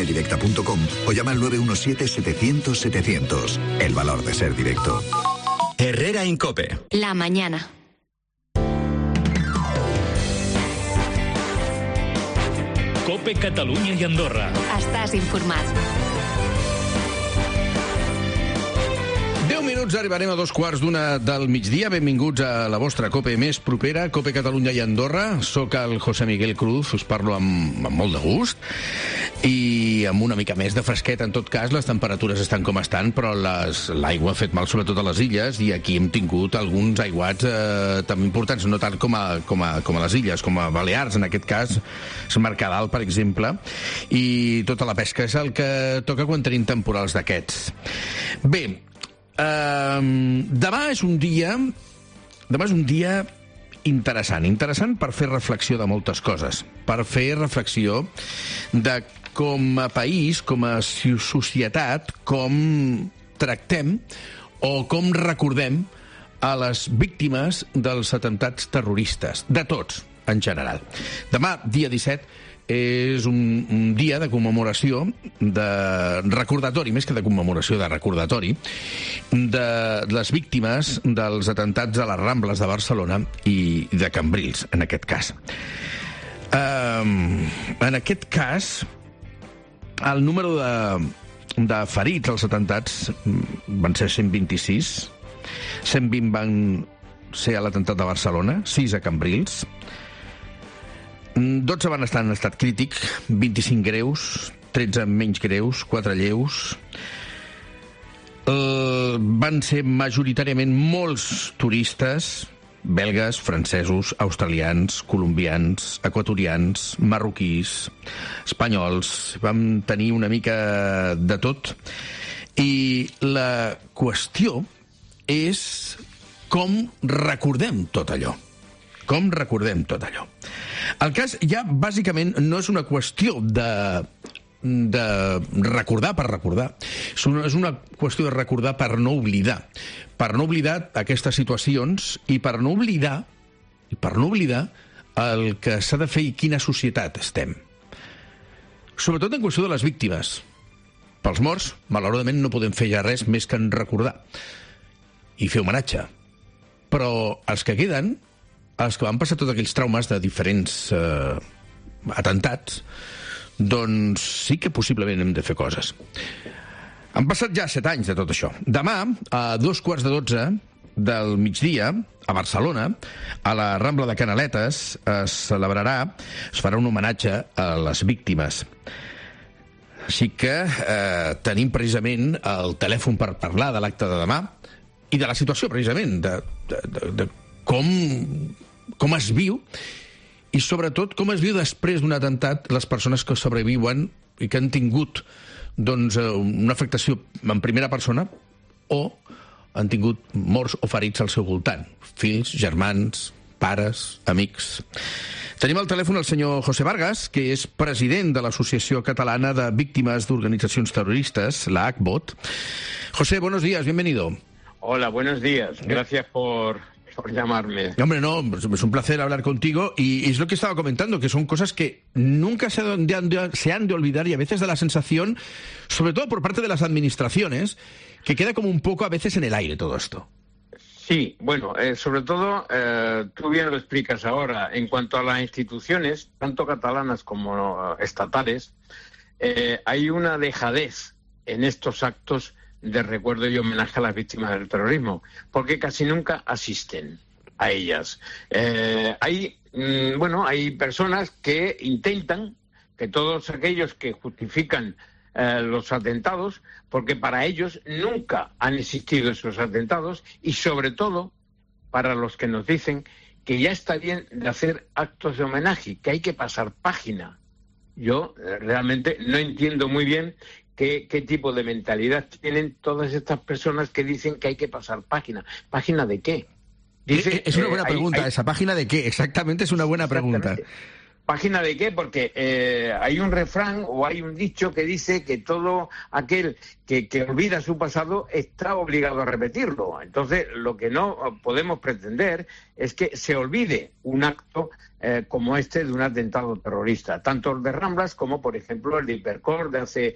seldirecta.com o llama al 917-700-700. El valor de ser directo. Herrera Incope. La mañana. Cope Catalunya i Andorra. Estàs informat. 10 minuts, arribarem a 2:15 del migdia. Benvinguts a la vostra Cope més propera, Cope Catalunya i Andorra. Soc el José Miguel Cruz, us parlo amb molt de gust i amb una mica més de fresquet. En tot cas, les temperatures estan com estan, però l'aigua ha fet mal sobretot a les illes i aquí hem tingut alguns aiguats també importants, no tant com a les illes, com a Balears, en aquest cas, Mercadal, per exemple, i tota la pesca és el que toca quan tenim temporals d'aquests. Bé, demà és un dia interessant per fer reflexió de moltes coses, per fer reflexió de com a país, com a societat, com tractem o com recordem a les víctimes dels atemptats terroristes, de tots, en general. Demà, dia 17, és un dia de commemoració, de recordatori, més que de commemoració, de recordatori, de les víctimes dels atemptats a les Rambles de Barcelona i de Cambrils, en aquest cas. En aquest cas, el número de ferits als atemptats van ser 126, 120 van ser a l'atemptat de Barcelona, 6 a Cambrils, 12 van estar en estat crític, 25 greus, 13 menys greus, 4 lleus. Van ser majoritàriament molts turistes, belgues, francesos, australians, colombians, equatorians, marroquís, espanyols. Vam tenir una mica de tot. I la qüestió és com recordem tot allò. Com recordem tot allò. El cas ja, bàsicament, no és una qüestió de recordar per recordar. És una qüestió de recordar per no oblidar. Per no oblidar aquestes situacions i per no oblidar el que s'ha de fer i quina societat estem. Sobretot en qüestió de les víctimes. Pels morts, malauradament, no podem fer ja res més que en recordar i fer homenatge. Però els que queden, els que van passar tots aquells traumes de diferents atemptats, doncs sí que possiblement hem de fer coses. Han passat ja 7 anys de tot això. Demà, a 11:15 del migdia, a Barcelona, a la Rambla de Canaletes, es farà un homenatge a les víctimes. Així que tenim precisament el telèfon per parlar de l'acte de demà i de la situació, precisament, de com es viu i, sobretot, com es viu després d'un atemptat les persones que sobreviuen i que han tingut doncs, una afectació en primera persona o han tingut morts o ferits al seu voltant. Fills, germans, pares, amics. Tenim al telèfon el senyor José Vargas, que és president de l'Associació Catalana de Víctimes d'Organitzacions Terroristes, la ACVOT. José, buenos días, bienvenido. Hola, buenos días. Gracias por llamarme. Hombre, no, es un placer hablar contigo y es lo que estaba comentando, que son cosas que nunca se han de olvidar y a veces da la sensación, sobre todo por parte de las administraciones, que queda como un poco a veces en el aire todo esto. Sí, bueno, sobre todo, tú bien lo explicas ahora, en cuanto a las instituciones, tanto catalanas como estatales, hay una dejadez en estos actos de recuerdo y homenaje a las víctimas del terrorismo, porque casi nunca asisten a ellas. Hay personas que intentan que todos aquellos que justifican los atentados, porque para ellos nunca han existido esos atentados, y sobre todo para los que nos dicen que ya está bien de hacer actos de homenaje, que hay que pasar página. Yo realmente no entiendo muy bien qué tipo de mentalidad tienen todas estas personas que dicen que hay que pasar página. ¿Página de qué? Es una buena pregunta esa. ¿Página de qué? Exactamente, es una buena pregunta. ¿Página de qué? Porque hay un refrán o hay un dicho que dice que todo aquel que olvida su pasado está obligado a repetirlo. Entonces, lo que no podemos pretender es que se olvide un acto como este de un atentado terrorista, tanto el de Ramblas como, por ejemplo, el de Hipercor de hace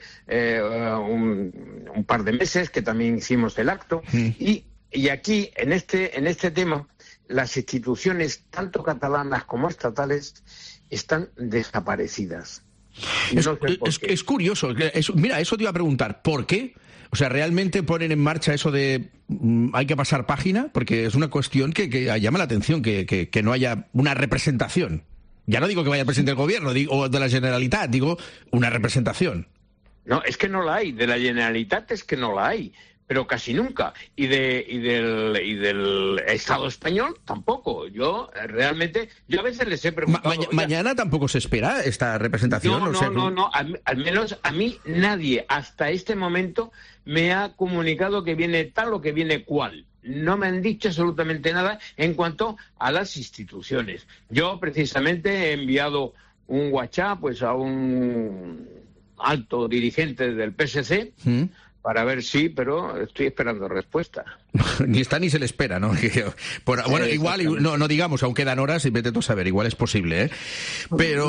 un par de meses, que también hicimos el acto. Y aquí, en este tema, las instituciones, tanto catalanas como estatales, están desaparecidas. Es curioso. Mira, eso te iba a preguntar. ¿Por qué? O sea, ¿realmente ponen en marcha eso de hay que pasar página? Porque es una cuestión que llama la atención, que no haya una representación. Ya no digo que vaya el presidente del gobierno o de la Generalitat, digo una representación. No, es que no la hay. De la Generalitat es que no la hay. Pero casi nunca. Y del Estado español tampoco. Yo realmente, a veces les he preguntado... ¿Mañana tampoco se espera esta representación? No. Al menos a mí nadie hasta este momento me ha comunicado que viene tal o que viene cual. No me han dicho absolutamente nada en cuanto a las instituciones. Yo precisamente he enviado un WhatsApp pues a un alto dirigente del PSC... para ver si, pero estoy esperando respuesta. Ni está ni se le espera, ¿no? Bueno, igual, no digamos, aún quedan horas y vete tú a saber, igual es posible, ¿eh? Pero...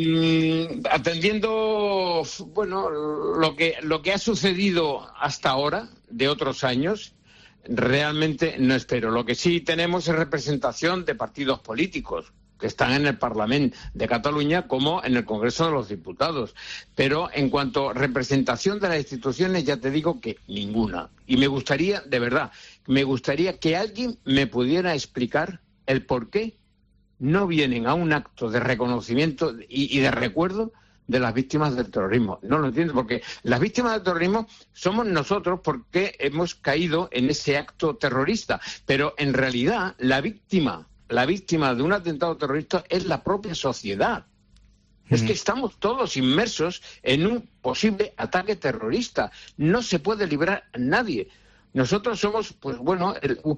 atendiendo, bueno, lo que ha sucedido hasta ahora, de otros años, realmente no espero. Lo que sí tenemos es representación de partidos políticos, que están en el Parlamento de Cataluña como en el Congreso de los Diputados. Pero en cuanto a representación de las instituciones, ya te digo que ninguna. Y me gustaría, de verdad, que alguien me pudiera explicar el por qué no vienen a un acto de reconocimiento y de recuerdo de las víctimas del terrorismo. No lo entiendo, porque las víctimas del terrorismo somos nosotros porque hemos caído en ese acto terrorista. Pero en realidad la víctima de un atentado terrorista es la propia sociedad. Es que estamos todos inmersos en un posible ataque terrorista. No se puede librar a nadie. Nosotros somos, pues bueno,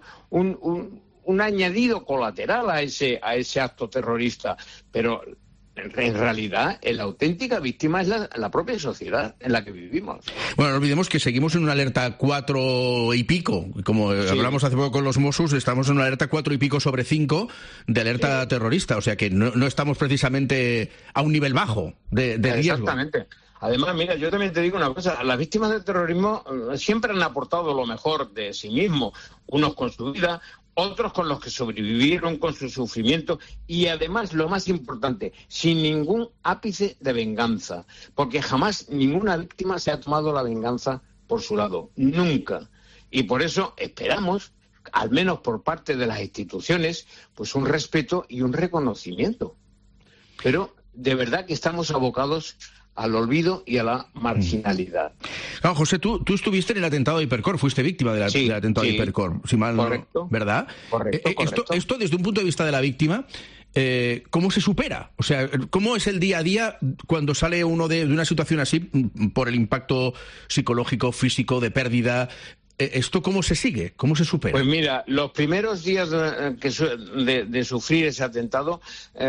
un añadido colateral a ese acto terrorista. Pero en realidad, la auténtica víctima es la propia sociedad en la que vivimos. Bueno, no olvidemos que seguimos en una alerta 4 y pico. Como hablamos hace poco con los Mossos, estamos en una alerta 4 y pico sobre 5 de alerta terrorista. O sea que no estamos precisamente a un nivel bajo de riesgo. Exactamente. Además, mira, yo también te digo una cosa, las víctimas del terrorismo siempre han aportado lo mejor de sí mismos, unos con su vida, otros con los que sobrevivieron, con su sufrimiento, y además, lo más importante, sin ningún ápice de venganza, porque jamás ninguna víctima se ha tomado la venganza por su lado, nunca. Y por eso esperamos, al menos por parte de las instituciones, pues un respeto y un reconocimiento. Pero de verdad que estamos abocados al olvido y a la marginalidad. Claro, José, tú estuviste en el atentado de Hipercor, fuiste víctima del atentado de Hipercor, si mal no, ¿verdad? Correcto. Esto desde un punto de vista de la víctima, ¿cómo se supera? O sea, ¿cómo es el día a día cuando sale uno de una situación así por el impacto psicológico, físico, de pérdida? ¿Esto cómo se sigue? ¿Cómo se supera? Pues mira, los primeros días de sufrir ese atentado,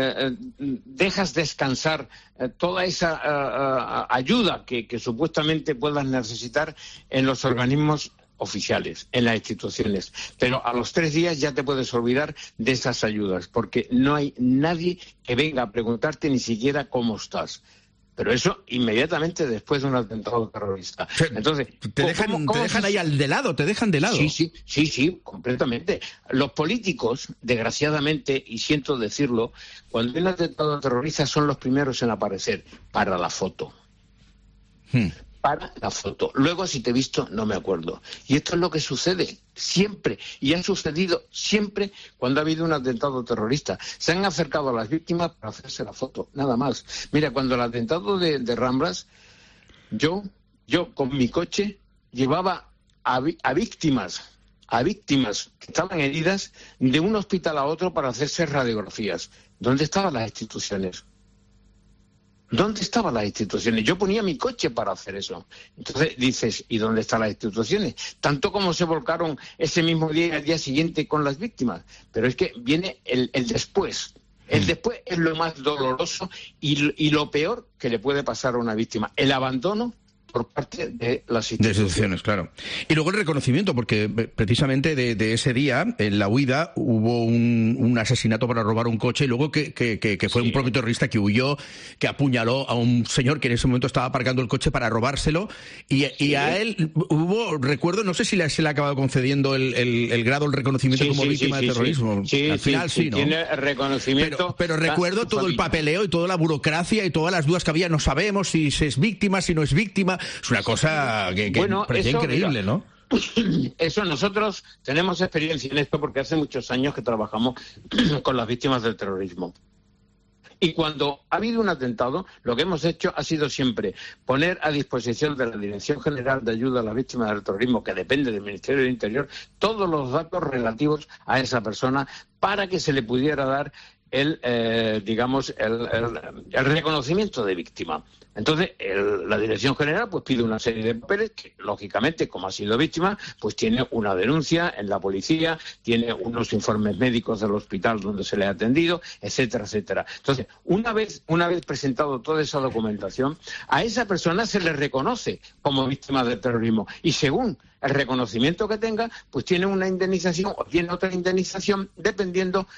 dejas descansar toda esa ayuda que supuestamente puedas necesitar en los organismos oficiales, en las instituciones. Pero a los 3 días ya te puedes olvidar de esas ayudas, porque no hay nadie que venga a preguntarte ni siquiera cómo estás. Pero eso inmediatamente después de un atentado terrorista. Entonces, te dejan ahí de lado, te dejan de lado. Sí, completamente. Los políticos, desgraciadamente, y siento decirlo, cuando hay un atentado terrorista son los primeros en aparecer para la foto. Para la foto. Luego, si te he visto, no me acuerdo. Y esto es lo que sucede siempre, y ha sucedido siempre cuando ha habido un atentado terrorista. Se han acercado a las víctimas para hacerse la foto, nada más. Mira, cuando el atentado de Ramblas, yo con mi coche llevaba a víctimas que estaban heridas de un hospital a otro para hacerse radiografías. ¿Dónde estaban las instituciones? ¿Dónde estaban las instituciones? Yo ponía mi coche para hacer eso. Entonces dices, ¿y dónde están las instituciones? Tanto como se volcaron ese mismo día y al día siguiente con las víctimas. Pero es que viene el después. El después es lo más doloroso y lo peor que le puede pasar a una víctima. El abandono por parte de las instituciones. Claro. Y luego el reconocimiento, porque precisamente de ese día, en la huida, hubo un asesinato para robar un coche, y luego que fue un propio terrorista que huyó, que apuñaló a un señor que en ese momento estaba aparcando el coche para robárselo, y a él hubo, recuerdo, no sé si se le ha acabado concediendo el grado, el reconocimiento como víctima de terrorismo. Al final sí, ¿no? Tiene reconocimiento. Pero recuerdo todo el papeleo y toda la burocracia y todas las dudas que había. No sabemos si es víctima, si no es víctima. Es una cosa que parecía increíble, ¿no? Eso, nosotros tenemos experiencia en esto porque hace muchos años que trabajamos con las víctimas del terrorismo. Y cuando ha habido un atentado, lo que hemos hecho ha sido siempre poner a disposición de la Dirección General de Ayuda a las Víctimas del Terrorismo, que depende del Ministerio del Interior, todos los datos relativos a esa persona para que se le pudiera dar el reconocimiento de víctima. Entonces, la Dirección General pues pide una serie de papeles que, lógicamente, como ha sido víctima, pues tiene una denuncia en la policía, tiene unos informes médicos del hospital donde se le ha atendido, etcétera, etcétera. Entonces, una vez presentado toda esa documentación, a esa persona se le reconoce como víctima del terrorismo y según el reconocimiento que tenga, pues tiene una indemnización o tiene otra indemnización dependiendo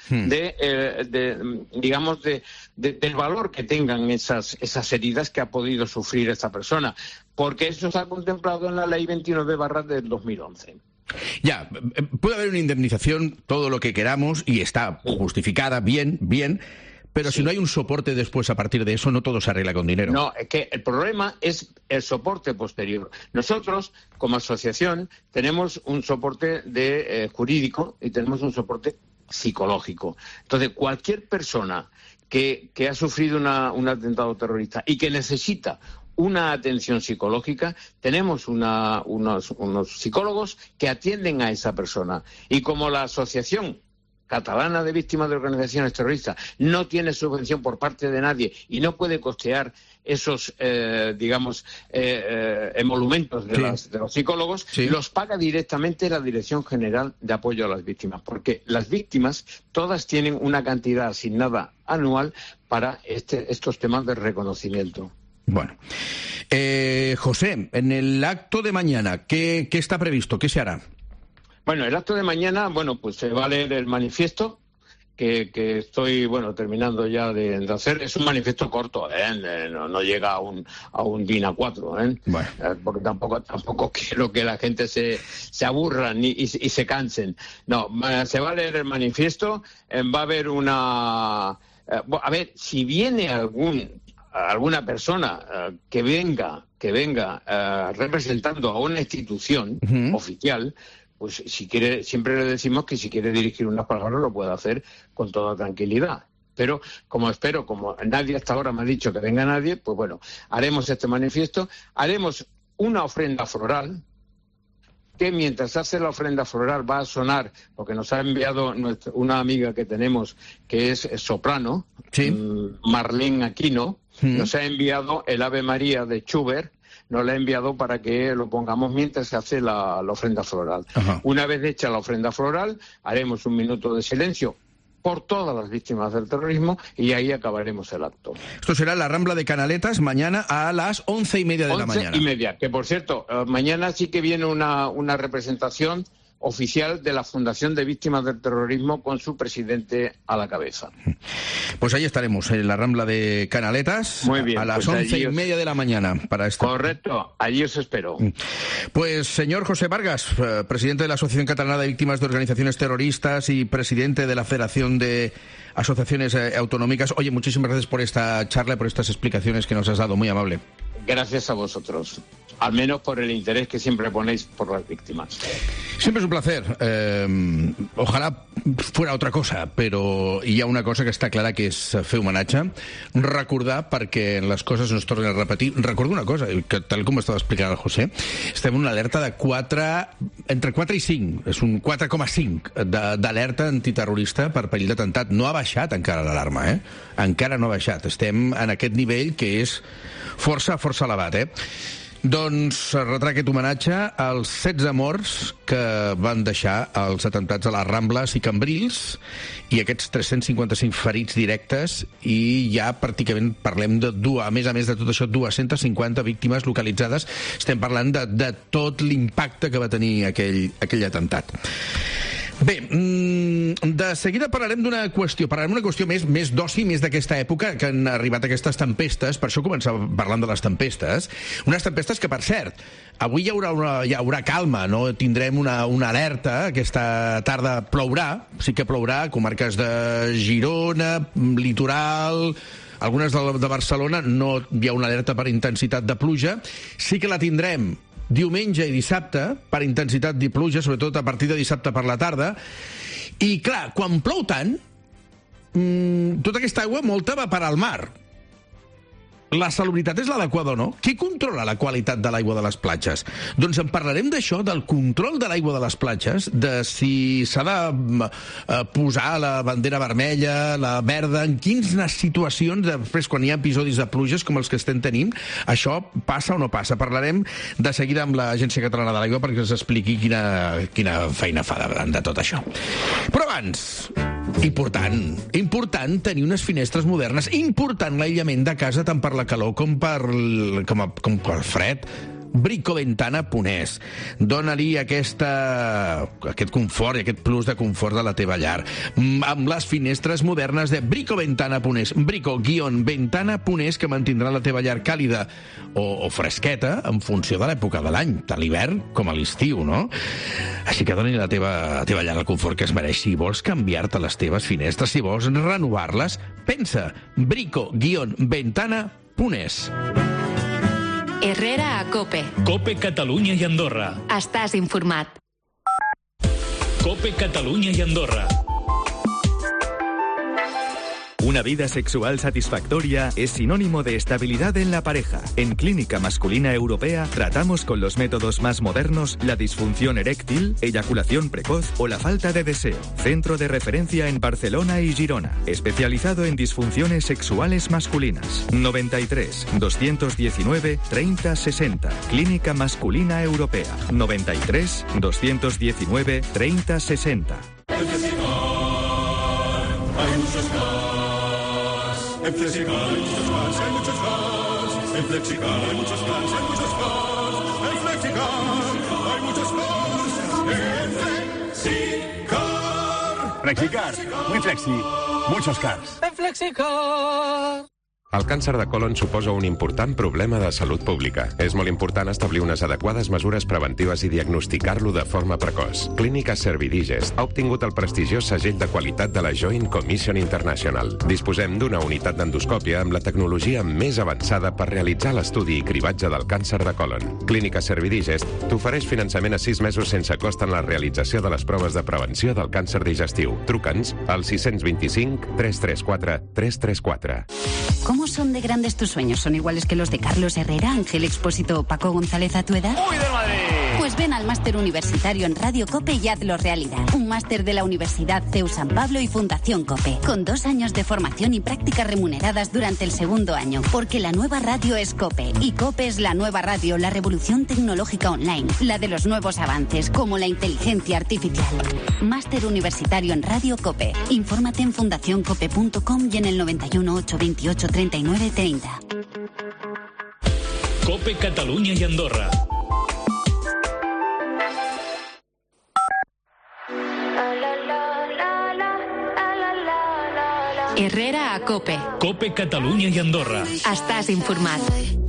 del valor que tengan esas heridas que ha podido sufrir esta persona, porque eso está contemplado en la Ley 29 del 2011. Ya, puede haber una indemnización, todo lo que queramos, y está justificada, bien, pero si no hay un soporte después a partir de eso, no todo se arregla con dinero. No, es que el problema es el soporte posterior. Nosotros, como asociación, tenemos un soporte jurídico y tenemos un soporte psicológico. Entonces, cualquier persona que ha sufrido un atentado terrorista y que necesita una atención psicológica, tenemos unos psicólogos que atienden a esa persona. Y como la Asociación Catalana de Víctimas de Organizaciones Terroristas no tiene subvención por parte de nadie y no puede costear esos, emolumentos de los psicólogos, los paga directamente la Dirección General de Apoyo a las Víctimas, porque las víctimas todas tienen una cantidad asignada anual para estos temas de reconocimiento. Bueno, José, en el acto de mañana, ¿qué está previsto? ¿Qué se hará? Bueno, el acto de mañana, pues se va a leer el manifiesto que estoy, terminando ya de hacer. Es un manifiesto corto, no llega a un DIN A4, Bueno. Porque tampoco quiero que la gente se aburra y se cansen. No, se va a leer el manifiesto, va a haber a ver, si viene alguna persona que venga representando a una institución oficial, pues si quiere, siempre le decimos que si quiere dirigir unas palabras lo puede hacer con toda tranquilidad. Pero como nadie hasta ahora me ha dicho que venga nadie, pues haremos este manifiesto, haremos una ofrenda floral, que mientras hace la ofrenda floral va a sonar, porque nos ha enviado una amiga que tenemos que es soprano, Marlene Aquino, nos ha enviado el Ave María de Schubert, nos la ha enviado para que lo pongamos mientras se hace la ofrenda floral. Ajá. Una vez hecha la ofrenda floral, haremos un minuto de silencio por todas las víctimas del terrorismo y ahí acabaremos el acto. Esto será la Rambla de Canaletas mañana a las 11:30 de la mañana. 11:30, que por cierto, mañana sí que viene una representación oficial de la Fundación de Víctimas del Terrorismo con su presidente a la cabeza. Pues ahí estaremos, en la Rambla de Canaletas. Muy bien, a las 11:30 de la mañana. Correcto, allí os espero. Pues señor José Vargas, presidente de la Asociación Catalana de Víctimas de Organizaciones Terroristas y presidente de la Federación de Asociaciones Autonómicas. Oye, muchísimas gracias por esta charla y por estas explicaciones que nos has dado, muy amable. Gracias a vosotros, al menos por el interés que siempre ponéis por las víctimas. Siempre es un placer. Ojalá fuera otra cosa, però hi ha una cosa que està clara, que és fer homenatge, recordar, perquè les coses no es tornen a repetir. Recordo una cosa, que tal com estava explicant el José, estem en una alerta de entre 4 i 5, és un 4,5 d'alerta antiterrorista per perill d'atemptat. No ha baixat encara l'alarma, Encara no ha baixat. Estem en aquest nivell que és força elevat, Doncs retrà aquest homenatge als 16 morts que van deixar els atemptats a les Rambles i Cambrils i aquests 355 ferits directes, i ja pràcticament parlem de, a més de tot això, 250 víctimes localitzades. Estem parlant de tot l'impacte que va tenir aquell atemptat. Bé, de seguida parlarem d'una qüestió, més d'oci, més d'aquesta època, que han arribat aquestes tempestes. Per això començava parlant de les tempestes. Unes tempestes que, per cert, avui hi haurà calma, no tindrem una alerta. Aquesta tarda plourà, sí que plourà, comarques de Girona, litoral, algunes de Barcelona, no hi ha una alerta per intensitat de pluja. Sí que la tindrem diumenge i dissabte, per intensitat de pluja, sobretot a partir de dissabte per la tarda. I, clar, quan plou tant, tota aquesta aigua molta va parar al mar. La salubritat és l'adequada o no? Qui controla la qualitat de l'aigua de les platges? Doncs en parlarem d'això, del control de l'aigua de les platges, de si s'ha de posar la bandera vermella, la verda, en quines situacions, després quan hi ha episodis de pluges com els que estem tenint, això passa o no passa. Parlarem de seguida amb l'Agència Catalana de l'Aigua perquè ens expliqui quina feina fa davant de tot això. Però abans, important tenir unes finestres modernes, important l'aïllament de casa tant per la calor com per fred. Bricoventana Ponès. Dóna-li aquest confort i aquest plus de confort de la teva llar. Amb les finestres modernes de Bricoventana Ponès. Brico-Ventana Ponès, que mantindrà la teva llar càlida o fresqueta en funció de l'època de l'any, tant l'hivern com a l'estiu, no? Així que doni a la teva llar el confort que es mereix. Si vols canviar-te les teves finestres, si vols renovar-les, pensa Brico-Ventana Ponès. Herrera a COPE. COPE Catalunya i Andorra. Estàs informat. COPE Catalunya i Andorra. Una vida sexual satisfactoria es sinónimo de estabilidad en la pareja. En Clínica Masculina Europea tratamos con los métodos más modernos la disfunción eréctil, eyaculación precoz o la falta de deseo. Centro de referencia en Barcelona y Girona. Especializado en disfunciones sexuales masculinas. 93 219 30 60. Clínica Masculina Europea. 93 219 30 60. En Flexicar hay muchos más, hay muchos más. En Flexicar hay muchos más, hay muchos más. En Flexicar hay muchos más. En Flexicar. Flexicar, muy flexi, muchos cars. En Flexicar. El càncer de còlon suposa un important problema de salut pública. És molt important establir unes adequades mesures preventives i diagnosticar-lo de forma precoç. Clínica Servidigest ha obtingut el prestigiós segell de qualitat de la Joint Commission International. Disposem d'una unitat d'endoscòpia amb la tecnologia més avançada per realitzar l'estudi i cribatge del càncer de còlon. Clínica Servidigest t'ofereix finançament a 6 mesos sense cost en la realització de les proves de prevenció del càncer digestiu. Truca'ns al 625 334 334. ¿Cómo son de grandes tus sueños? ¿Son iguales que los de Carlos Herrera, Ángel Expósito o Paco González a tu edad? ¡Uy, de Madrid! Pues ven al máster universitario en Radio COPE y hazlo realidad. Un máster de la Universidad CEU San Pablo y Fundación COPE, con 2 años de formación y prácticas remuneradas durante el segundo año, porque la nueva radio es COPE, y COPE es la nueva radio, la revolución tecnológica online, la de los nuevos avances, como la inteligencia artificial. Máster universitario en Radio COPE. Infórmate en fundacioncope.com y en el 91 828 39 30. COPE Catalunya i Andorra. Herrera a COPE. COPE Catalunya i Andorra. Estàs informat.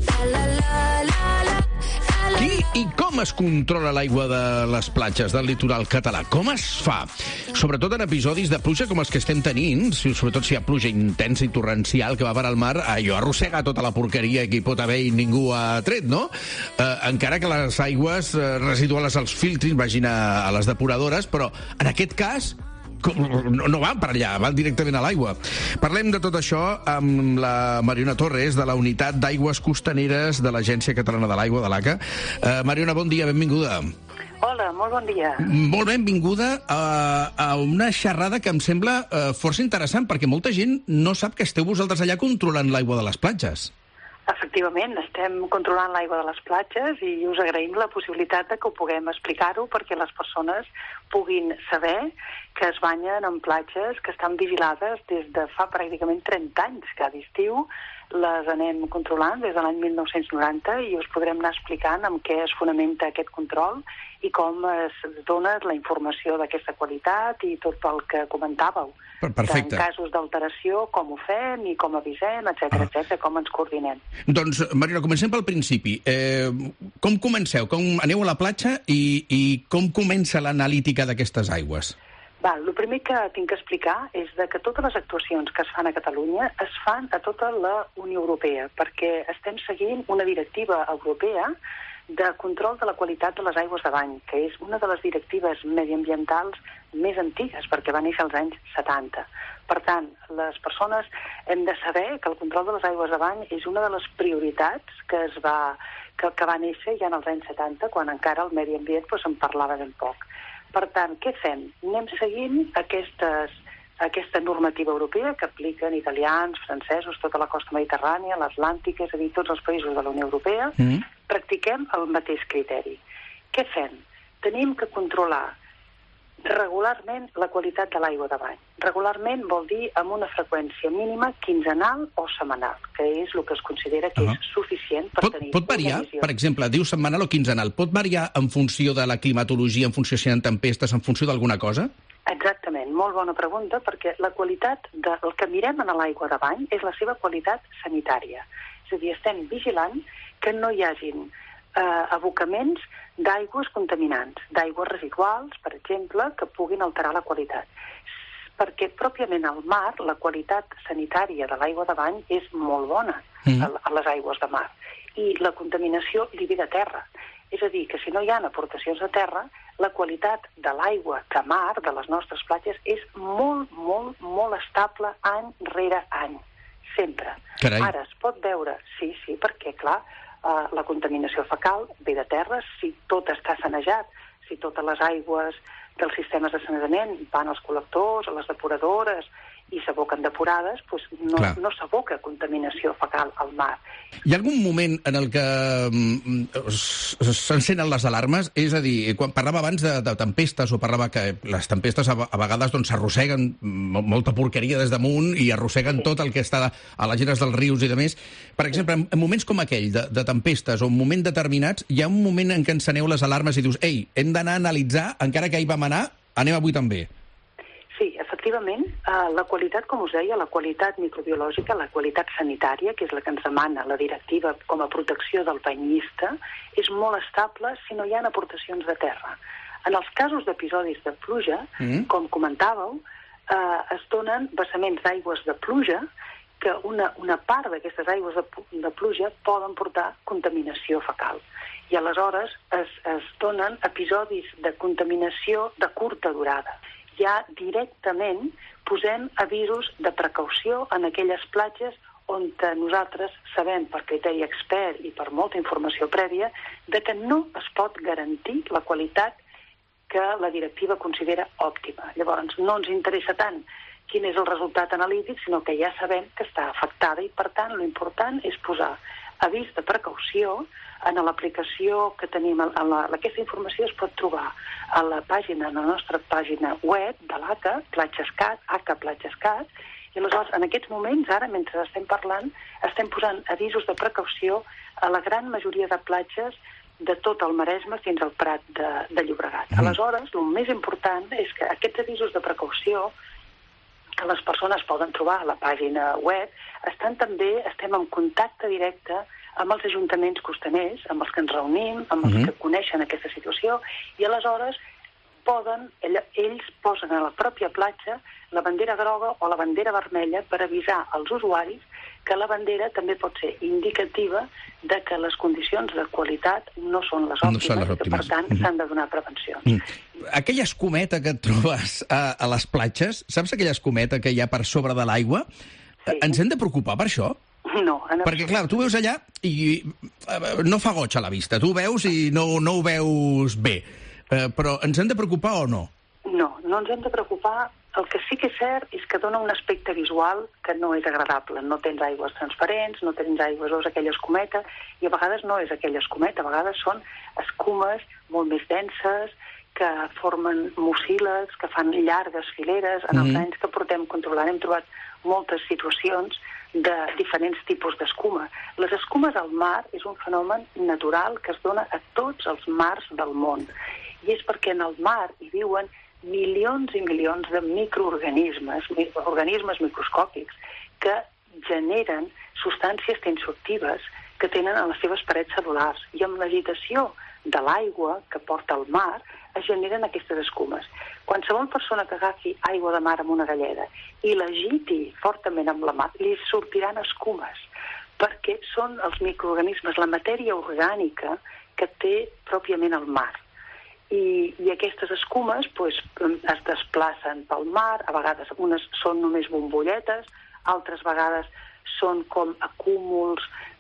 Qui i com es controla l'aigua de les platges del litoral català? Com es fa? Sobretot en episodis de pluja com els que estem tenint, sobretot si hi ha pluja intensa i torrencial que va per al mar, allò arrossega tota la porqueria que hi pot haver i ningú ha tret, no? Encara que les aigües residuals als filtris vagin a les depuradores, però en aquest cas no van per allà, van directament a l'aigua. Parlem de tot això amb la Mariona Torres, de la Unitat d'Aigües Costaneres de l'Agència Catalana de l'Aigua, de l'ACA. Mariona, bon dia, benvinguda. Hola, molt bon dia. Molt benvinguda a una xerrada que em sembla força interessant, perquè molta gent no sap que esteu vosaltres allà controlant l'aigua de les platges. Efectivament, estem controlant l'aigua de les platges i us agraïm la possibilitat de que ho puguem explicar-ho perquè les persones puguin saber que es banyen en platges que estan vigilades des de fa pràcticament 30 anys. Cada estiu les anem controlant des de l'any 1990 i us podrem anar explicant amb què es fonamenta aquest control i com es dona la informació d'aquesta qualitat i tot el que comentàveu. Perfecte. En casos d'alteració, com ho fem i com avisem, etc, com ens coordinem. Doncs, Marina, comencem pel principi. Com comenceu? Com aneu a la platja i com comença l'analítica d'aquestes aigües? El primer que tinc que explicar és que totes les actuacions que es fan a Catalunya es fan a tota la Unió Europea, perquè estem seguint una directiva europea de control de la qualitat de les aigües de bany, que és una de les directives mediambientals més antigues, perquè va néixer als anys 70. Per tant, les persones hem de saber que el control de les aigües de bany és una de les prioritats que va néixer ja en els anys 70, quan encara el medi ambient en parlava ben poc. Per tant, què fem? Anem seguint aquesta normativa europea que apliquen italians, francesos, tota la costa mediterrània, l'Atlàntic, és a dir, tots els països de la Unió Europea, practiquem el mateix criteri. Què fem? Tenim que controlar regularment la qualitat de l'aigua de bany. Regularment vol dir amb una freqüència mínima quinzenal o setmanal, que és el que es considera que és suficient per tenir... Pot variar? Per exemple, diu setmanal o quinzenal. Pot variar en funció de la climatologia, en funció si hi ha tempestes, en funció d'alguna cosa? Exactament, molt bona pregunta, perquè la qualitat del que mirem en l'aigua de bany és la seva qualitat sanitària. És a dir, estem vigilant que no hi hagin abocaments d'aigües contaminants, d'aigües residuals, per exemple, que puguin alterar la qualitat. Perquè pròpiament al mar la qualitat sanitària de l'aigua de bany és molt bona a les aigües de mar i la contaminació li ve de terra. És a dir, que si no hi ha aportacions de terra, la qualitat de l'aigua de mar de les nostres platges és molt, molt, molt estable any rere any, sempre. Carai. Ara es pot veure, sí, perquè, clar, la contaminació fecal ve de terra, si tot està sanejat, si totes les aigües dels sistemes de sanejament van als col·lectors, a les depuradores i s'aboquen depurades, doncs no s'aboca contaminació fecal al mar. Hi ha algun moment en el que s'encenen les alarmes? És a dir, quan parlava abans de tempestes, o parlava que les tempestes a vegades s'arrosseguen molta porqueria des damunt i arrosseguen tot el que està a les gires dels rius i de més. Per exemple, en moments com aquell, de tempestes, o en moments determinats, hi ha un moment en què enceneu les alarmes i dius, ei, hem d'anar a analitzar, encara que ahir vam anar, anem avui també. Sí, efectivament, la qualitat, com us deia, la qualitat microbiològica, la qualitat sanitària, que és la que ens demana la directiva com a protecció del banyista, és molt estable si no hi ha aportacions de terra. En els casos d'episodis de pluja, com comentàveu, es donen vessaments d'aigües de pluja que una part d'aquestes aigües de pluja poden portar contaminació fecal. I aleshores es donen episodis de contaminació de curta durada. Ja directament posem avisos de precaució en aquelles platges on nosaltres sabem per criteri expert i per molta informació prèvia de que no es pot garantir la qualitat que la directiva considera òptima. Llavors, no ens interessa tant quin és el resultat analític, sinó que ja sabem que està afectada i, per tant, l'important és posar avís de precaució en l'aplicació que tenim. Aquesta informació es pot trobar a la nostra pàgina web de l'ACA, Platgescat, ACA Platgescat, i aleshores en aquests moments, ara, mentre estem parlant, estem posant avisos de precaució a la gran majoria de platges de tot el Maresme fins al Prat de Llobregat. Aleshores, el més important és que aquests avisos de precaució que les persones poden trobar a la pàgina web, estem en contacte directe amb els ajuntaments costaners, amb els que ens reunim, amb els que coneixen aquesta situació, i aleshores ells posen a la pròpia platja la bandera groga o la bandera vermella per avisar als usuaris que la bandera també pot ser indicativa de que les condicions de qualitat no són les òptimes i que, per tant, s'han de donar prevencions. Aquella escumeta que et trobes a les platges, saps aquella escumeta que hi ha per sobre de l'aigua? Sí. Ens hem de preocupar per això? No. Perquè, clar, tu veus allà i no fa goig a la vista. Tu veus i no ho veus bé. Però ens hem de preocupar o no? No no ens hem de preocupar. El que sí que és cert és que dona un aspecte visual que no és agradable. No tens aigües transparents, no tens aigües, veus aquella escumeta, i a vegades no és aquella escumeta, a vegades són escumes molt més denses, que formen mucílags, que fan llargues fileres. En els anys que portem controlant hem trobat moltes situacions de diferents tipus d'escuma. Les escumes al mar és un fenomen natural que es dona a tots els mars del món. I és perquè en el mar hi viuen milions i milions de microorganismes, organismes microscòpics, que generen substàncies tensioactives que tenen a les seves parets cel·lulars. I amb l'agitació de l'aigua que porta al mar es generen aquestes escumes. Qualsevol persona que agafi aigua de mar amb una galleda i l'agiti fortament amb la mà, li sortiran escumes, perquè són els microorganismes, la matèria orgànica que té pròpiament el mar. I aquestes escumes es desplacen pel mar, a vegades unes són només bombolletes, altres vegades són com acúmuls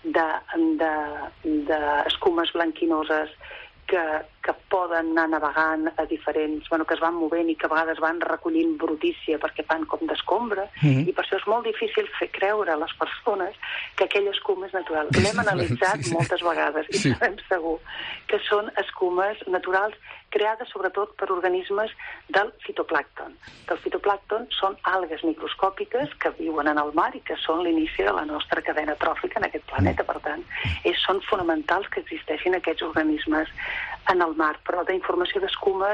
d'escumes blanquinoses que poden anar navegant a diferents... que es van movent i que a vegades van recollint brutícia perquè fan com d'escombra, i per això és molt difícil fer creure a les persones que aquella escuma és natural. L'hem analitzat moltes vegades i sabem segur que són escumes naturals creades sobretot per organismes del fitoplàncton. El fitoplàncton són algues microscòpiques que viuen en el mar i que són l'inici de la nostra cadena tròfica en aquest planeta. Per tant, són fonamentals que existeixin aquests organismes en el mar. Però d'informació d'escumes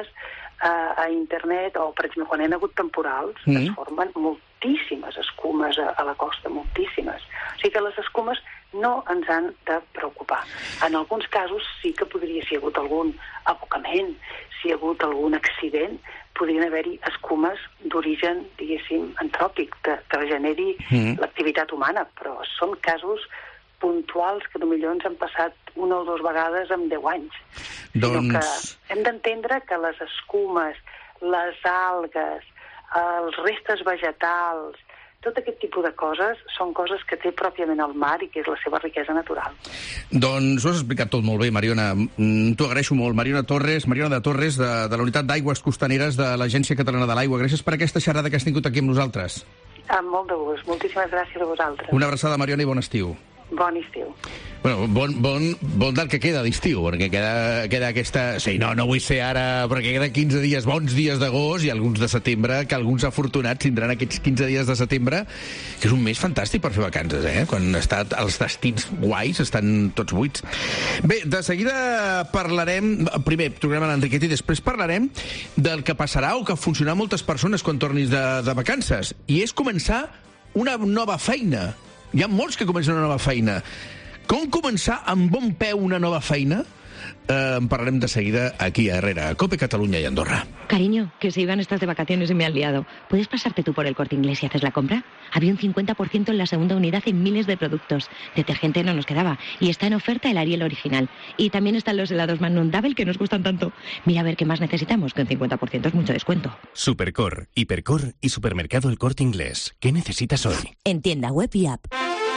a internet, o per exemple quan hi ha hagut temporals, es formen moltíssimes escumes a la costa, moltíssimes. O sigui que les escumes no ens han de preocupar. En alguns casos sí que podria, si hi ha hagut algun abocament, si hi ha hagut algun accident, podrien haver-hi escumes d'origen, diguéssim, antròpic, que generi l'activitat humana, però són casos puntuals que potser ens han passat una o dues vegades en 10 anys. Sinó que hem d'entendre que les escumes, les algues, els restes vegetals, tot aquest tipus de coses són coses que té pròpiament el mar i que és la seva riquesa natural. Doncs ho has explicat tot molt bé, Mariona. T'ho agraeixo molt. Mariona de Torres, de la Unitat d'Aigües Costaneres de l'Agència Catalana de l'Aigua. Gràcies per aquesta xerrada que has tingut aquí amb nosaltres. Amb molt de gust. Moltíssimes gràcies a vosaltres. Una abraçada, Mariona, i bon estiu. Bon estiu. Bueno, bon del que queda d'estiu, perquè queda aquesta... Sí, no vull ser ara... Perquè queda 15 dies, bons dies d'agost i alguns de setembre, que alguns afortunats tindran aquests 15 dies de setembre, que és un mes fantàstic per fer vacances, quan els destins guais estan tots buits. Bé, de seguida parlarem... Primer tornem a l'Enriqueta i després parlarem del que passarà o que funcionarà moltes persones quan tornis de vacances. I és començar una nova feina. Hi ha molts que comencen una nova feina. Com començar amb bon peu una nova feina? En parlarem de seguida aquí a Herrera, COPE, Cataluña y Andorra. Cariño, que se iban estas de vacaciones y me han liado. ¿Puedes pasarte tú por el Corte Inglés y haces la compra? Había un 50% en la segunda unidad en miles de productos. Detergente no nos quedaba. Y está en oferta el Ariel original. Y también están los helados Magnum Double que nos gustan tanto. Mira a ver qué más necesitamos, que un 50% es mucho descuento. Supercor, Hipercor y Supermercado El Corte Inglés. ¿Qué necesitas hoy? En tienda web y app.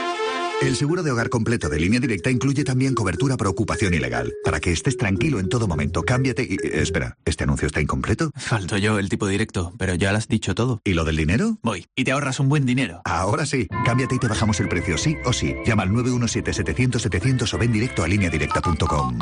El seguro de hogar completo de Línea Directa incluye también cobertura por ocupación ilegal. Para que estés tranquilo en todo momento, cámbiate y... espera, ¿este anuncio está incompleto? Falto yo, el tipo directo, pero ya lo has dicho todo. ¿Y lo del dinero? Voy, y te ahorras un buen dinero. Ahora sí, cámbiate y te bajamos el precio, sí o sí. Llama al 917-700-700 o ven directo a lineadirecta.com.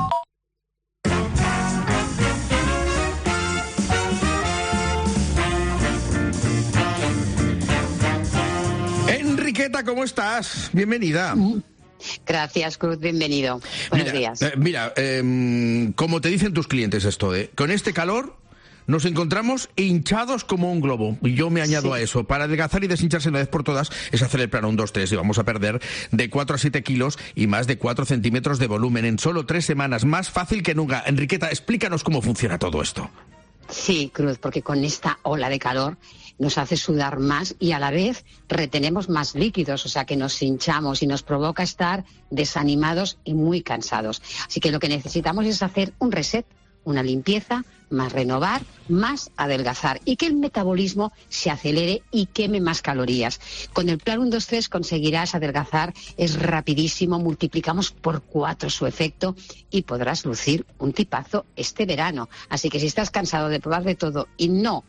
Enriqueta, ¿cómo estás? Bienvenida. Gracias, Cruz, bienvenido. Buenos días. Mira, como te dicen tus clientes esto, con este calor nos encontramos hinchados como un globo. Y yo me añado a eso. Para adelgazar y deshincharse una vez por todas es hacer el plan 1, 2, 3 y vamos a perder de 4 a 7 kilos y más de 4 centímetros de volumen en solo 3 semanas. Más fácil que nunca. Enriqueta, explícanos cómo funciona todo esto. Sí, Cruz, porque con esta ola de calor nos hace sudar más y a la vez retenemos más líquidos, o sea que nos hinchamos y nos provoca estar desanimados y muy cansados. Así que lo que necesitamos es hacer un reset, una limpieza, más renovar, más adelgazar y que el metabolismo se acelere y queme más calorías. Con el plan 1, 2, 3 conseguirás adelgazar, es rapidísimo, multiplicamos por 4 su efecto y podrás lucir un tipazo este verano. Así que si estás cansado de probar de todo y no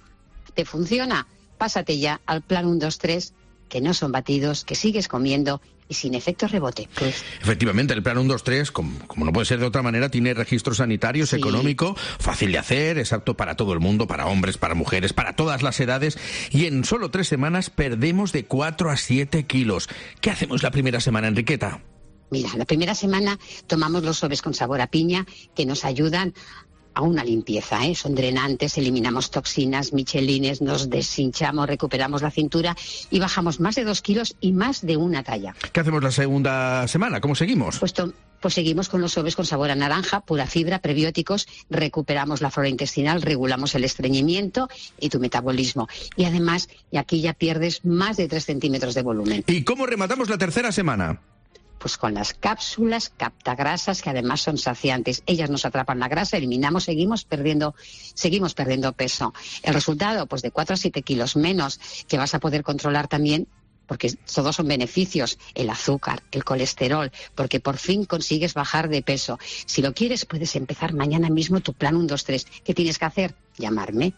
¿Te funciona? Pásate ya al plan 1, 2, 3, que no son batidos, que sigues comiendo y sin efecto rebote. Efectivamente, el plan 1, 2, 3, como no puede ser de otra manera, tiene registro sanitario, es económico, fácil de hacer, es apto para todo el mundo, para hombres, para mujeres, para todas las edades, y en solo 3 semanas perdemos de 4 a 7 kilos. ¿Qué hacemos la primera semana, Enriqueta? Mira, la primera semana tomamos los sobres con sabor a piña, que nos ayudan a una limpieza, son drenantes, eliminamos toxinas, michelines, nos deshinchamos, recuperamos la cintura y bajamos más de 2 kilos y más de una talla. ¿Qué hacemos la segunda semana? ¿Cómo seguimos? Pues seguimos con los sobres con sabor a naranja, pura fibra, prebióticos, recuperamos la flora intestinal, regulamos el estreñimiento y tu metabolismo. Y además, y aquí ya pierdes más de 3 centímetros de volumen. ¿Y cómo rematamos la tercera semana? Pues con las cápsulas captagrasas, que además son saciantes. Ellas nos atrapan la grasa, eliminamos, seguimos perdiendo peso. El resultado, pues de 4 a 7 kilos menos, que vas a poder controlar también, porque todos son beneficios, el azúcar, el colesterol, porque por fin consigues bajar de peso. Si lo quieres, puedes empezar mañana mismo tu plan 1, 2, 3. ¿Qué tienes que hacer? Llamarme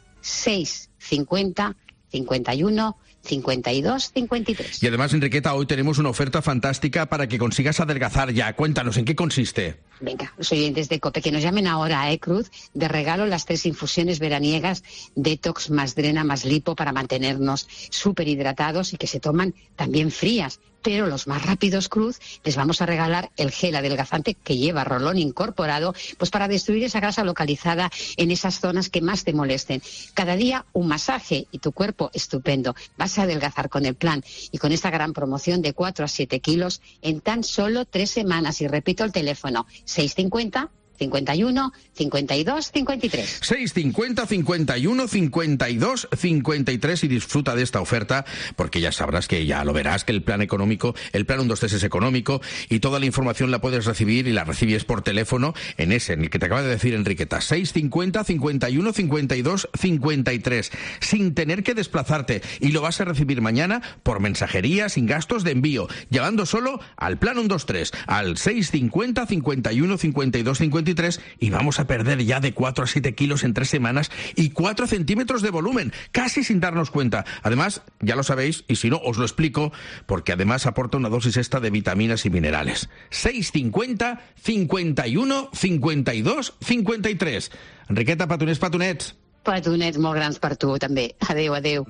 650 51 52 53. Y además, Enriqueta, hoy tenemos una oferta fantástica para que consigas adelgazar ya. Cuéntanos, ¿en qué consiste? Venga, los oyentes de COPE, que nos llamen ahora, Cruz, de regalo las 3 infusiones veraniegas, Detox más Drena más Lipo, para mantenernos súper hidratados y que se toman también frías. Pero los más rápidos, Cruz, les vamos a regalar el gel adelgazante que lleva rolón incorporado, pues para destruir esa grasa localizada en esas zonas que más te molesten. Cada día un masaje y tu cuerpo estupendo. Vas a adelgazar con el plan y con esta gran promoción de 4 a 7 kilos en tan solo 3 semanas. Y repito el teléfono, 650 51 52 53. 650 51 52 53 y disfruta de esta oferta, porque ya sabrás, que ya lo verás, que el plan económico, el plan 1, 2, 3 es económico y toda la información la puedes recibir y la recibes por teléfono en el que te acaba de decir Enriqueta, 650 51 52 53, sin tener que desplazarte, y lo vas a recibir mañana por mensajería sin gastos de envío, llamando solo al plan 1, 2, 3, al 650 51 52 53, y vamos a perder ya de 4 a 7 kilos en 3 semanas y 4 centímetros de volumen, casi sin darnos cuenta. Además, ya lo sabéis, y si no, os lo explico, porque además aporta una dosis extra de vitaminas y minerales. 650 51 52 53. Enriqueta, petonets. Petonets molt grans per tu, també. Adéu, adéu.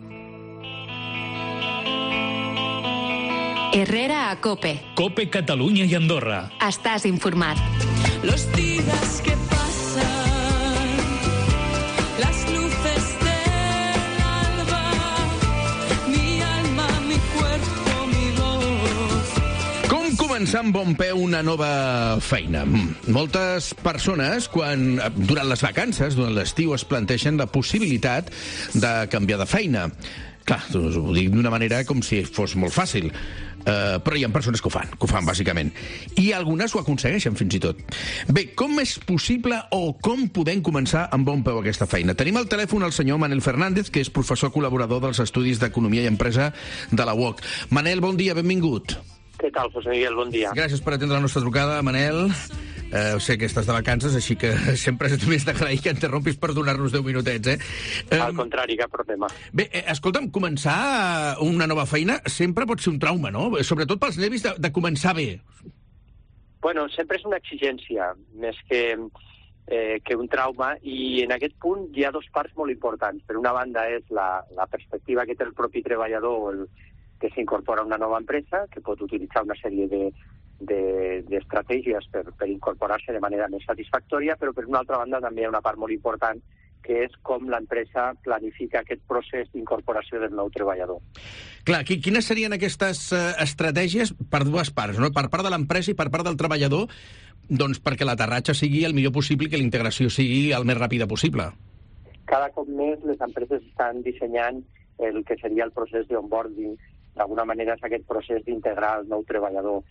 Herrera a COPE. COPE Catalunya i Andorra. Estàs informat. Los días que pasan, las luces del alba, mi alma, mi cuerpo, mi voz. Com començar amb bon peu una nova feina? Moltes persones, durant les vacances, durant l'estiu, es plantegen la possibilitat de canviar de feina. Clar, us ho dic d'una manera com si fos molt fàcil, però hi ha persones que ho fan, bàsicament. I algunes ho aconsegueixen, fins i tot. Bé, com és possible o com podem començar amb bon peu aquesta feina? Tenim al telèfon el senyor Manel Fernández, que és professor col·laborador dels Estudis d'Economia i Empresa de la UOC. Manel, bon dia, benvingut. Què tal, José Miguel? Bon dia. Gràcies per atendre la nostra trucada, Manel. Sé que estàs de vacances, així que sempre m'és d'agrair que interrompis per donar-nos 10 minutets, Al contrari, cap problema. Bé, escolta'm, començar una nova feina sempre pot ser un trauma, no? Sobretot pels nervis de començar bé. Bueno, sempre és una exigència, més que un trauma, i en aquest punt hi ha 2 parts molt importants. Per una banda és la perspectiva que té el propi treballador, el que s'incorpora a una nova empresa, que pot utilitzar una sèrie d'estratègies per incorporar-se de manera més satisfactòria, però per una altra banda també hi ha una part molt important, que és com l'empresa planifica aquest procés d'incorporació del nou treballador. Clar, quines serien aquestes estratègies per 2 parts, no? Per part de l'empresa i per part del treballador, doncs perquè l'aterratge sigui el millor possible i que la integració sigui el més ràpida possible? Cada cop més les empreses estan dissenyant el que seria el procés d'onboarding. D'alguna manera és aquest procés d'integrar el nou treballador.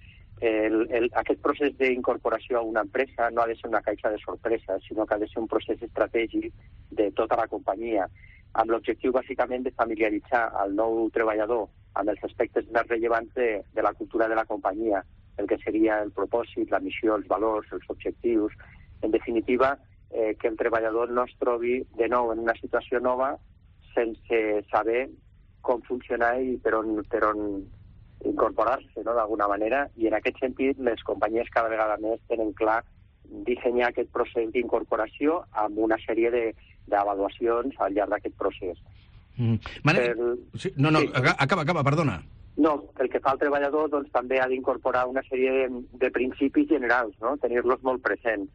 Aquest procés d'incorporació a una empresa no ha de ser una caixa de sorpreses, sinó que ha de ser un procés estratègic de tota la companyia, amb l'objectiu bàsicament de familiaritzar el nou treballador amb els aspectes més rellevants de la cultura de la companyia, el que seria el propòsit, la missió, els valors, els objectius. En definitiva, que el treballador no es trobi de nou en una situació nova sense saber com funcionar i per on incorporar-se, no?, d'alguna manera, i en aquest sentit les companyies cada vegada més tenen clar dissenyar aquest procés d'incorporació amb una sèrie d'avaluacions al llarg d'aquest procés. Manel, acaba, perdona. No, pel que fa al treballador, doncs també ha d'incorporar una sèrie de principis generals, no?, tenir-los molt presents.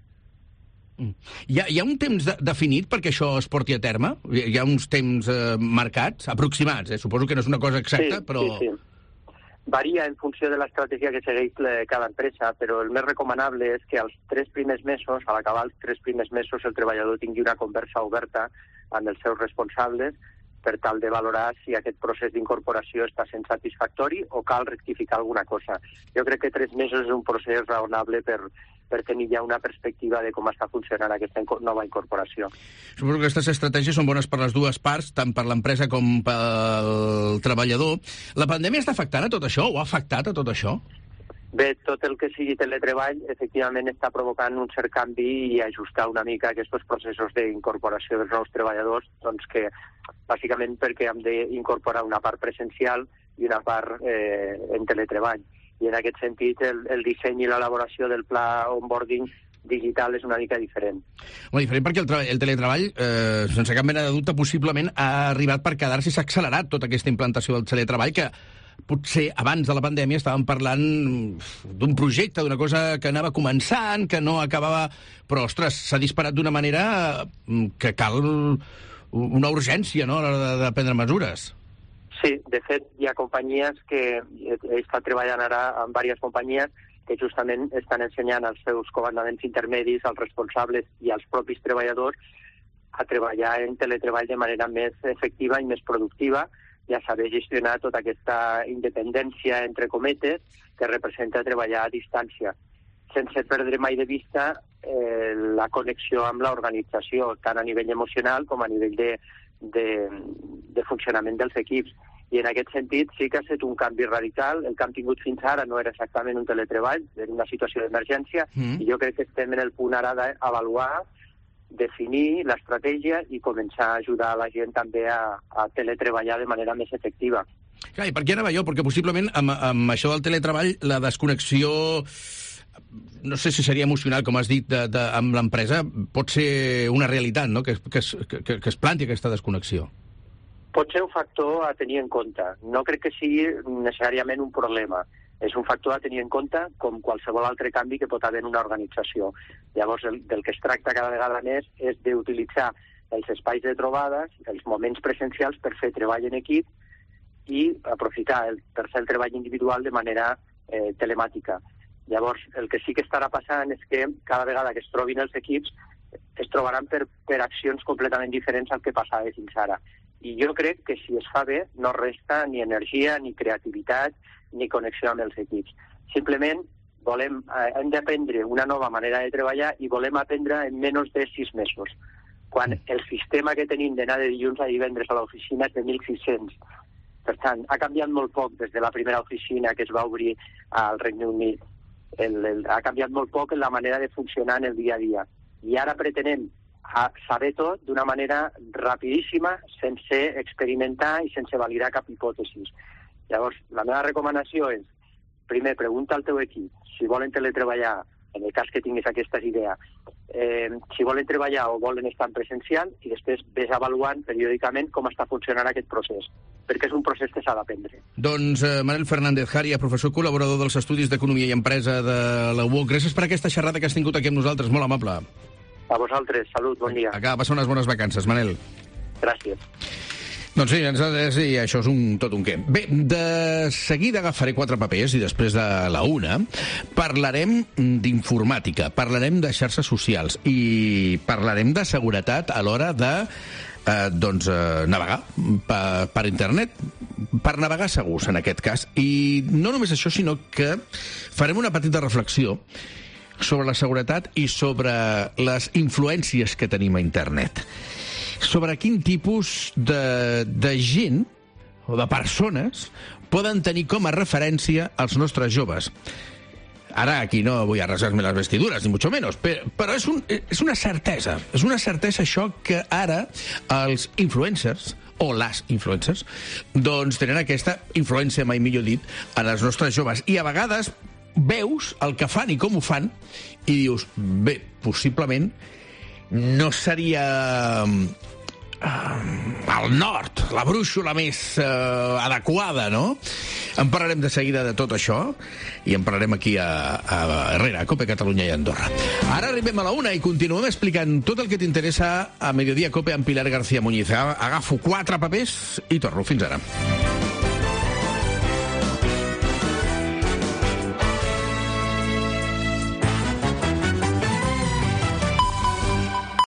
Hi ha un temps definit perquè això es porti a terme? Hi ha uns temps marcats, aproximats, Suposo que no és una cosa exacta, però... Sí. Varia en funció de l'estratègia que segueix cada empresa, però el més recomanable és que als 3 primers mesos, a l'acabar els 3 primers mesos, el treballador tingui una conversa oberta amb els seus responsables per tal de valorar si aquest procés d'incorporació està sent satisfactori o cal rectificar alguna cosa. Jo crec que 3 mesos és un procés raonable per tenir ja una perspectiva de com està funcionant aquesta nova incorporació. Suposo que aquestes estratègies són bones per les dues parts, tant per l'empresa com pel treballador. La pandèmia està afectant a tot això o ha afectat a tot això? Bé, tot el que sigui teletreball efectivament està provocant un cert canvi i ajustar una mica aquests processos d'incorporació dels nous treballadors, doncs que bàsicament perquè hem d'incorporar una part presencial i una part en teletreball. I en aquest sentit el disseny i l'elaboració del pla onboarding digital és una mica diferent. Molt diferent perquè el teletreball, sense cap mena de dubte, possiblement ha arribat per quedar-se i s'ha accelerat tota aquesta implantació del teletreball que potser abans de la pandèmia estàvem parlant d'un projecte, d'una cosa que anava començant, que no acabava... Però, ostres, s'ha disparat d'una manera que cal una urgència, no?, a l'hora de prendre mesures. Sí, de fet, hi ha companyies que he estat treballant ara amb diverses companyies que justament estan ensenyant als seus comandaments intermedis, als responsables i als propis treballadors a treballar en teletreball de manera més efectiva i més productiva i a saber gestionar tota aquesta independència, entre cometes, que representa treballar a distància, sense perdre mai de vista la connexió amb l'organització, tant a nivell emocional com a nivell de funcionament dels equips. I en aquest sentit sí que ha estat un canvi radical. El que hem tingut fins ara no era exactament un teletreball, era una situació d'emergència, i jo crec que estem en el punt ara d'avaluar, definir l'estratègia i començar a ajudar a la gent també a teletreballar de manera més efectiva. Clar, i per què anava jo? Perquè possiblement amb això del teletreball la desconnexió, no sé si seria emocional, com has dit, amb l'empresa, pot ser una realitat, no?, que es planti aquesta desconnexió. Pot ser un factor a tenir en compte. No crec que sigui necessàriament un problema. És un factor a tenir en compte com qualsevol altre canvi que pot haver en una organització. Llavors, del que es tracta cada vegada més és d'utilitzar els espais de trobades, els moments presencials per fer treball en equip i aprofitar per fer el treball individual de manera telemàtica. Llavors, el que sí que estarà passant és que cada vegada que es trobin els equips es trobaran per accions completament diferents al que passava fins ara. I jo crec que si es fa bé no resta ni energia, ni creativitat, ni connexió amb els equips. Simplement hem d'aprendre una nova manera de treballar i volem aprendre en menys de 6 mesos. Quan el sistema que tenim d'anar de dilluns a divendres a l'oficina és de 1.600. Per tant, ha canviat molt poc des de la primera oficina que es va obrir al Regne Unit. Ha canviat molt poc en la manera de funcionar en el dia a dia. I ara pretenem a saber tot d'una manera rapidíssima, sense experimentar i sense validar cap hipòtesis. Llavors, la meva recomanació és, primer, pregunta al teu equip si volen teletreballar, en el cas que tinguis aquesta idea, si volen treballar o volen estar en presencial, i després ves avaluant periòdicament com està funcionant aquest procés, perquè és un procés que s'ha d'aprendre. Doncs Manel Fernández Jaria, professor col·laborador dels Estudis d'Economia i Empresa de la UOC, gràcies per aquesta xerrada que has tingut aquí amb nosaltres, molt amable. A vosaltres, salut, bon dia. Acaba de passar unes bones vacances, Manel. Gràcies. Doncs sí, això és tot un què. Bé, de seguida agafaré 4 papers i després de la 1 parlarem d'informàtica, parlarem de xarxes socials i parlarem de seguretat a l'hora de navegar per internet, per navegar segurs en aquest cas. I no només això, sinó que farem una petita reflexió sobre la seguretat i sobre les influències que tenim a internet. Sobre quin tipus de gent o de persones poden tenir com a referència els nostres joves. Ara aquí no vull arrasar-me les vestidures, ni mucho menos, però és una certesa. És una certesa això que ara els influencers o les influencers, doncs tenen aquesta influència, mai millor dit, en els nostres joves. I a vegades veus el que fan i com ho fan i dius, bé, possiblement no seria al nord, la brúixola més adequada, no? En parlarem de seguida de tot això i en parlarem aquí a Herrera, a COPE Catalunya i Andorra. Ara arribem a la 1 i continuem explicant tot el que t'interessa a Mediodía COPE amb Pilar García Muñiz. Agafo 4 papers i torno. Fins ara.